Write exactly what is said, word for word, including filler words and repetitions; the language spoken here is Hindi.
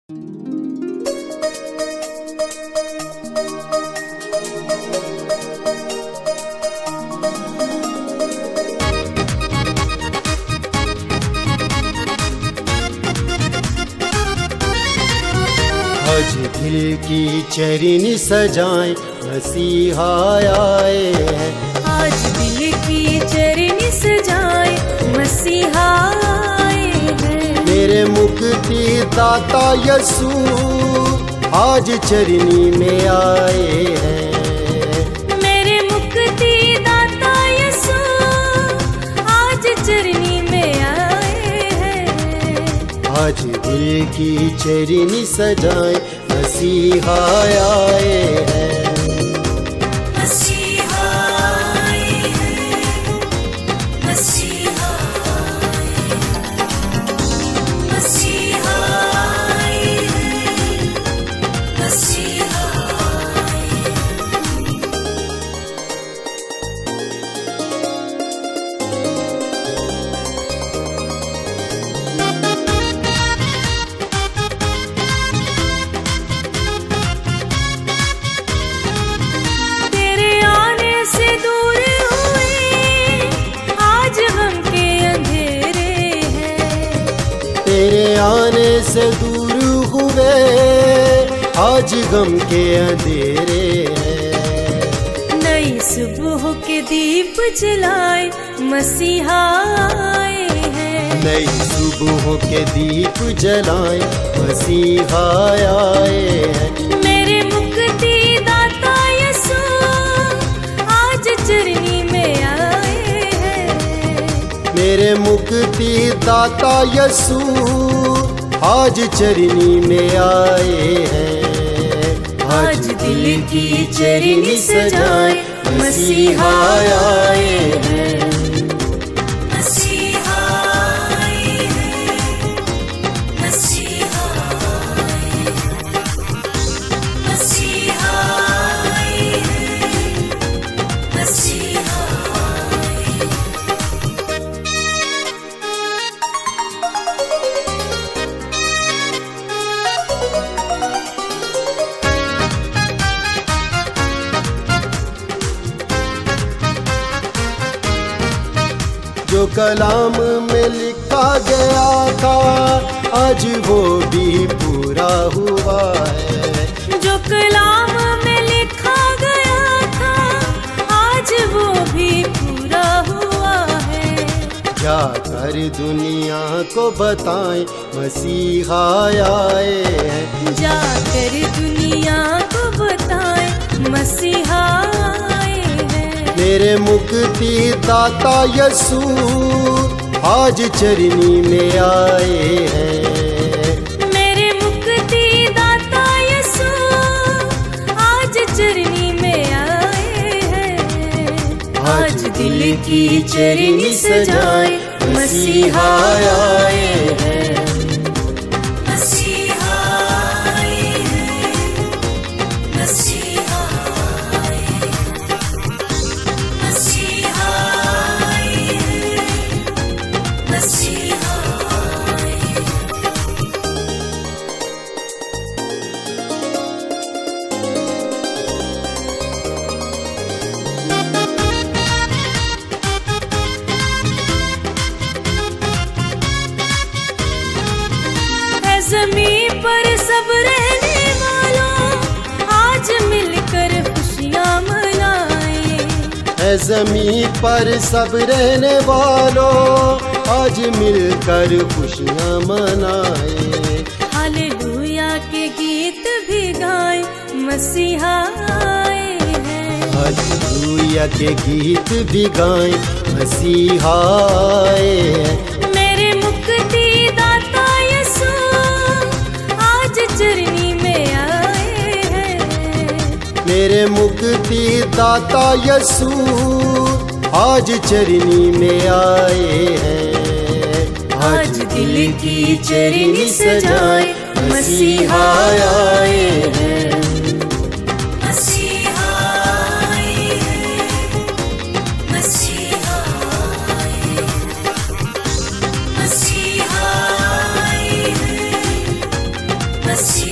आज दिल की चरनी सजाएं मसीहा आए हैं। आज दिल की चरनी सजाए मसीहा आए हैं। मेरे मुक्ति दाता यसू आज चरनी में आए हैं। मेरे मुक्ति दाता यसू आज चरनी में आए हैं। आज दिल की चरनी सजाएं मसीहा आए हैं। मसीहा आए हैं। मसीहा आए हैं। मसीहा आए हैं। मसीहा आए हैं। तेरे आने से दूर हुए आज गम के अंधेरे हैं। तेरे आने से दूर हुए आज गम के अंधेरे हैं। नई सुबह के दीप जलाए मसीहा आए हैं। नई सुबह के दीप जलाएं मसीहा आए हैं। मेरे मुक्ति दाता यसू आज चरनी में आए हैं। मेरे मुक्ति दाता यसू आज चरनी में आए हैं। आज दिल की चरनी सजाए मसीहा आए हैं। मसीहा आए हैं। मसीहा आए हैं। मसीहा आए हैं। मसीहा आए हैं। जो कलाम में लिखा गया था आज वो भी पूरा हुआ है। जो कलाम में लिखा गया था आज वो भी पूरा हुआ है। जाकर दुनिया को बताएं मसीहा आए हैं। जाकर दुनिया को बताएं मसीहा आए हैं। मेरे मुक्ति दाता यसू आज चरनी में आए हैं। मेरे मुक्ति दाता यसू आज चरनी में आए हैं। आज दिल की चरनी सजाए मसीहा आए हैं। मसीहा आए हैं। मसीहा आए हैं। मसीहा आए हैं। मसीहा आए हैं। है ज़मीं पर सब रहने वालों आज मिलकर खुशियाँ मनाएं। है ज़मीं पर सब रहने वालों आज मिलकर खुशियाँ मनाएं। हालेलुया के गीत भी गाएं मसीहा आए हैं। हालेलुया के गीत भी गाएं मसीहा आए हैं। मेरे मुक्ति दाता यसू आज चरनी में आए हैं। मेरे मुक्ति दाता यसू आज चरनी में आए हैं। आज दिल की चरनी सजाए मसीहा आए हैं। मसीहा आए हैं। मसीहा आए हैं। मसीहा आए हैं। मसीह